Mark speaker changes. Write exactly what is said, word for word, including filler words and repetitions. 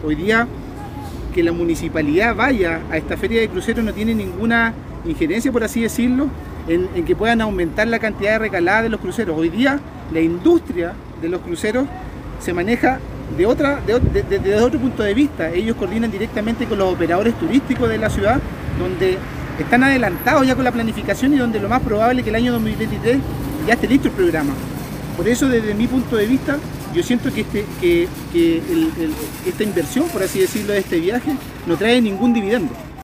Speaker 1: Hoy día que la municipalidad vaya a esta feria de cruceros no tiene ninguna injerencia, por así decirlo, en, en que puedan aumentar la cantidad de recalada de los cruceros. Hoy día la industria de los cruceros se maneja de, otra, de, de, de, de otro punto de vista. Ellos coordinan directamente con los operadores turísticos de la ciudad, donde están adelantados ya con la planificación y donde lo más probable es que el año dos mil veintitrés ya esté listo el programa. Por eso, desde mi punto de vista, yo siento que, este, que, que el, el, esta inversión, por así decirlo, de este viaje no trae ningún dividendo.